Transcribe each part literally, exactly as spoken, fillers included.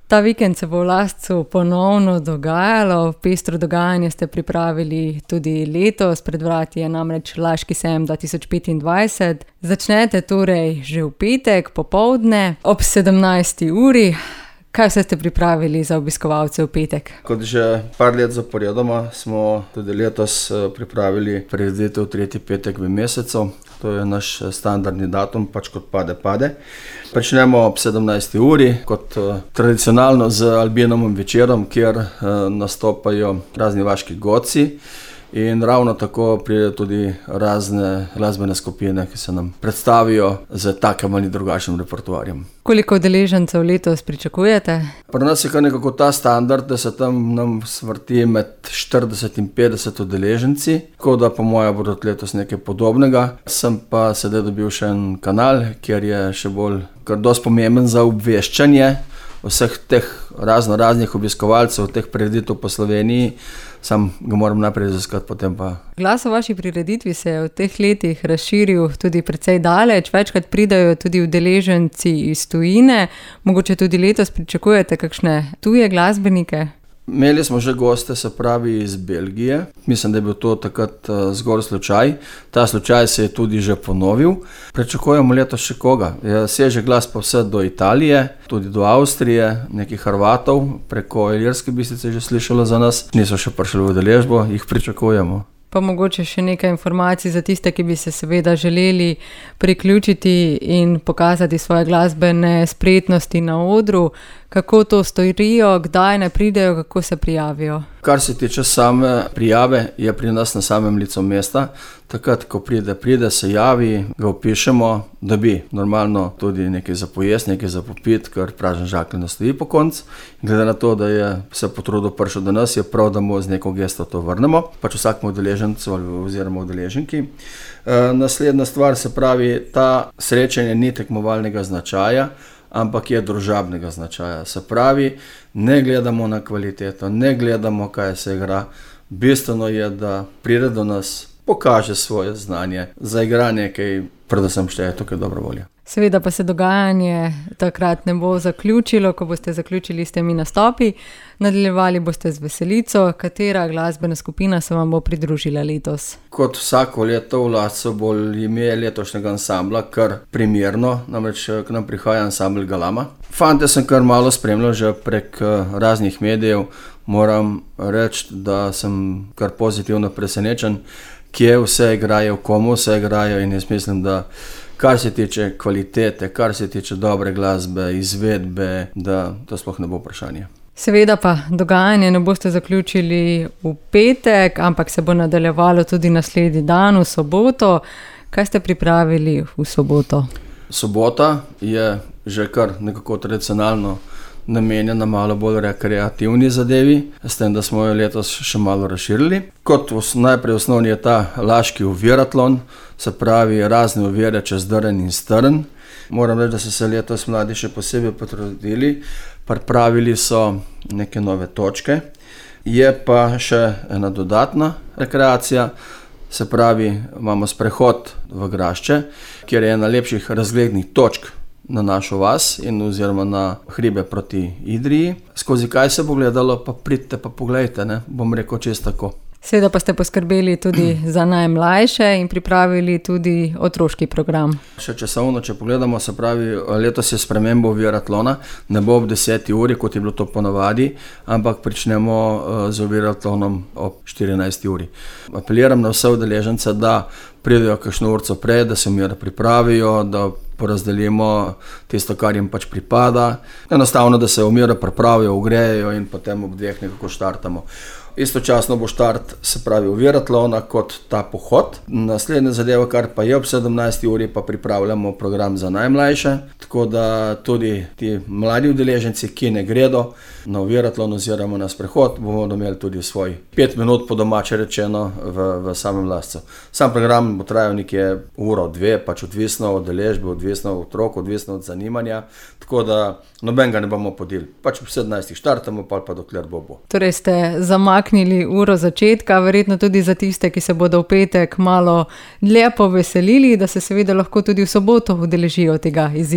Ta vikend se bo v Lascu ponovno dogajalo, pestro dogajanje ste pripravili tudi letos, pred vrati je namreč Laški sejem dva tisoč petindvajset. Začnete torej že v petek popoldne ob sedemnajsti uri. Kaj vse ste pripravili za obiskovalce v petek? Kot že par let zaporedoma smo tudi letos pripravili prireditev tretji petek v mesecu. To je naš standardni datum, pač kot pade, pade. Začnemo ob sedemnajsti uri, kot tradicionalno z Albinovom večerom, kjer nastopajo razni vaški godci. In ravno tako pride tudi razne glasbene skupine, ki se nam predstavijo z takim ali drugačnim repertoarjem. Koliko udeležencev letos pričakujete? Pri nas je kar nekako ta standard, da se tam nam vrti med štirideset in petdeset udeleženci, tako da po moje bodo letos nekaj podobnega. Sem pa sedaj dobil še en kanal, kjer je še bolj kar dosti pomemben za obveščanje vseh teh razno raznih obiskovalcev, teh prireditev po Sloveniji. Sam ga moram najprej raziskati, potem pa... Glas o vaši prireditvi se je v teh letih razširil tudi precej daleč, večkrat pridajo tudi udeleženci iz tujine. Mogoče tudi letos pričakujete kakšne tuje glasbenike? Imeli smo že goste, se pravi iz Belgije. Mislim, da je bil to takrat zgolj slučaj. Ta slučaj se je tudi že ponovil. Pričakujemo letos še koga. Seže glas pa vse do Italije, tudi do Avstrije, nekih Hrvatov, preko Ilirske Bistrice že slišalo za nas. Niso še prišli v udeležbo, jih pričakujemo. Pa mogoče še nekaj informacij za tiste, ki bi se seveda želeli priključiti in pokazati svoje glasbene spretnosti na odru. Kako to storijo, kdaj ne pridejo, kako se prijavijo? Kar se tiče same prijave, je pri nas na samem licu mesta. Takrat, ko pride, pride, se javi, ga opišemo, da bi normalno tudi nekaj za pojesti, nekaj za popiti, ker pražen žakelj ne stoji po koncu. Glede na to, da je se potrudil prišel do nas, je prav, da mu z neko gesto to vrnemo, pač vsakemu udeležencu oziroma udeleženki. E, naslednja stvar, se pravi, ta srečanje ni tekmovalnega značaja, ampak je družabnega značaja. Se pravi, ne gledamo na kvaliteto, ne gledamo, kaj se igra. Bistveno je, da pride do nas, pokaže svoje znanje, zaigra nekaj, predvsem šteje tukaj dobro volja. Seveda pa se dogajanje takrat ne bo zaključilo, ko boste zaključili s temi nastopi. Nadaljevali boste z veselico. Katera glasbena skupina se vam bo pridružila letos? Kot vsako leto v Lascu bo ime letošnjega ansambla kar primerno, namreč k nam prihaja ansambl Galama. Fante sem kar malo spremljal že prek raznih medijev. Moram reči, da sem kar pozitivno presenečen, kje vse igrajo, komu vse igrajo, in jaz mislim, da kar se tiče kvalitete, kar se tiče dobre glasbe, izvedbe, da to sploh ne bo vprašanje. Seveda pa dogajanje ne boste zaključili v petek, ampak se bo nadaljevalo tudi naslednji dan, v soboto. Kaj ste pripravili v soboto? Sobota je že kar nekako tradicionalno namenjena malo bolj rekreativni zadevi, s tem, da smo jo letos še malo razširili. Kot najprej osnovni je ta Laški oviratlon, se pravi razne ovire čez drn in strn. Moram reči, da so se letos mladi še posebej potrudili, pripravili so neke nove točke. Je pa še ena dodatna rekreacija, se pravi, imamo sprehod v Grašče, kjer je ena lepših razglednih točk na našo vas in oziroma na hribe proti Idriji. Skozi kaj se bo gledalo, pa pridite pa pogledajte, ne? Bom rekel čisto tako. Seveda pa ste poskrbeli tudi za najmlajše in pripravili tudi otroški program. Še časovno, če pogledamo, se pravi, letos je spremembo oviratlona, ne bo ob deseti uri, kot je bilo to ponavadi, ampak pričnemo z oviratlonom ob štirinajsti uri. Apeliram na vse udeležence, da pridejo kakšno urco prej, da se omira pripravijo, da porazdelimo tisto, kar jim pač pripada. Enostavno, da se omira pripravijo, ogrejejo in potem ob dveh nekako štartamo. Istočasno bo štart, se pravi, oviratlona kot ta pohod. Naslednja zadeva, kar pa je ob sedemnajsti uri, pa pripravljamo program za najmlajše, tako da tudi ti mladi udeleženci, ki ne gredo na oviratlon oziroma na sprehod, bomo imeli tudi svoj pet minut po domače rečeno v, v samem Lascu. Sam program bo trajal nekje uro, dve, pač odvisno od udeležbe, odvisno od otrok, odvisno od zanimanja, tako da nobenega ne bomo podili. Pač ob sedemnajstih štartamo, pa pa dokler bo bo. Torej ste zamaknili uro začetka, verjetno tudi za tiste, ki se bodo v petek malo dlje poveselili, da se seveda lahko tudi v soboto udeležijo tega izziva.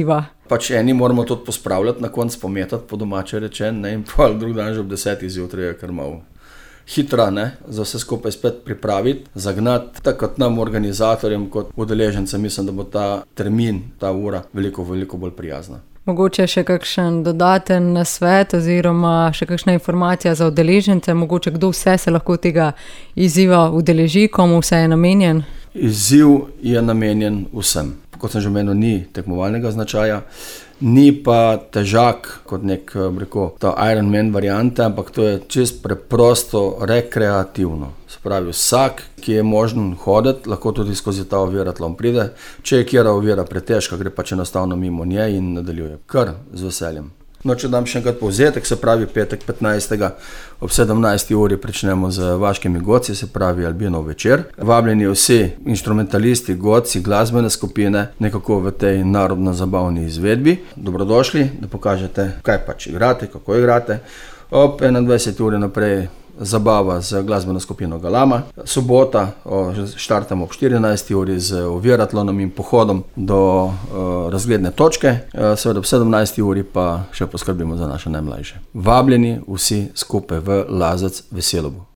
Pač eni moramo tudi pospravljati, na koncu pometati, po domače rečen, ne, in pol drug dan že ob desetih zjutraj je kar malo hitra, ne, za vse skupaj spet pripraviti, zagnati, tako kot nam organizatorjem, kot udeležencem, mislim, da bo ta termin, ta ura veliko, veliko bolj prijazna. Mogoče še kakšen dodaten nasvet oziroma še kakšna informacija za udeležence, mogoče kdo vse se lahko tega izziva udeleži, komu vse je namenjen? Izziv je namenjen vsem. Kot sem že omenil, ni tekmovalnega značaja, ni pa težak kot nek, rekel, ta Ironman varianta, ampak to je čisto preprosto rekreativno. Se pravi, vsak, ki je možen hoditi, lahko tudi skozi ta oviratlon pride. Če je kjera ovira pretežka, gre pač enostavno mimo nje in nadaljuje. Kar z veseljem. No, če dam še enkrat povzetek, se pravi petek petnajstega ob sedemnajsti uri pričnemo z vaškimi godci, se pravi Albinov večer. Vabljeni vsi inštrumentalisti, godci, glasbene skupine, nekako v tej narodno-zabavni izvedbi. Dobrodošli, da pokažete, kaj pač igrate, kako igrate. Ob enaindvajseti uri naprej zabava z glasbeno skupino Galama. Sobota, štartamo ob štirinajsti uri z oviratlonom in pohodom do uh, razgledne točke. Uh, seveda ob sedemnajsti uri pa še poskrbimo za naše najmlajše. Vabljeni vsi skupaj v Lazec Veselobu.